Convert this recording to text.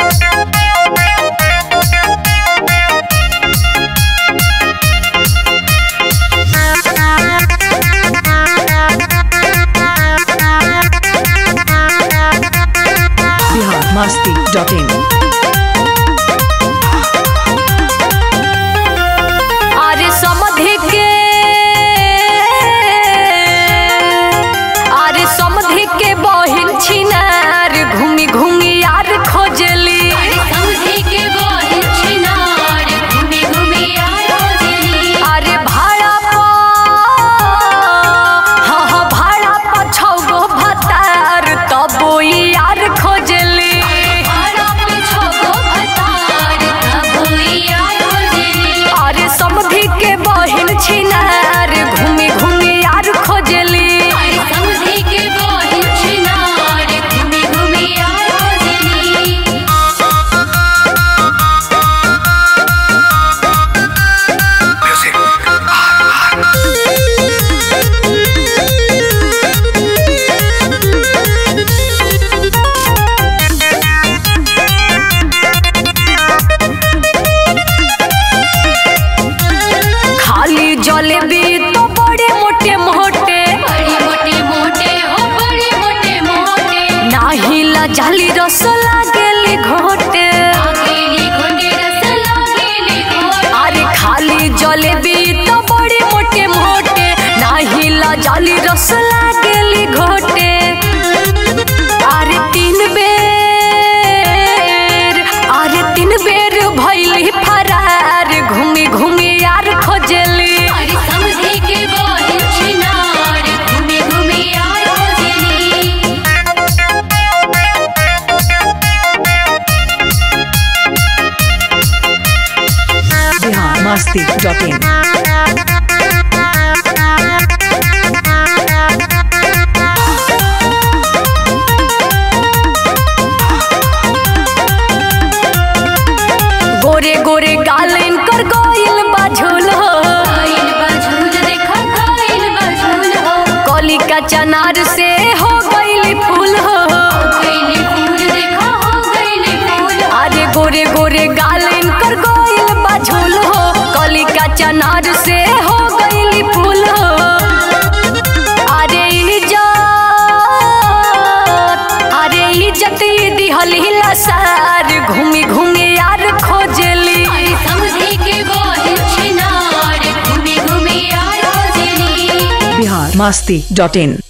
masti.in अरे समधि के बहिन छिनार घूमी घूमी यार खोजली। अरे भाड़ा पर छौगो भतार तबो यार खोजली। अरे समधि के बहिन छिनार घूमी घूमी यार खोजली। खाली जलेबी तो बड़े मोटे मोटे नाही ला जाली रस लागेली घोटे। अरे खाली जलेबी तो बड़े मोटे मोटे नाही ला जाली रस लागेली घोटे। अरे तीन बेर भइली फरार घूमी घूमी यार खोजली। masti.in गोरे गोरे गाल इनकर गोइल बाझुल हो। कली का चनार से हो गइली फूल हो। अरे गोरे गोरे गाल इनकर गोइल बाझुल हो। कली का चनार से हो गइली फूल हो। अरे इज्जत दिहली लसार घूमी घूमी यार खोजली। masti.in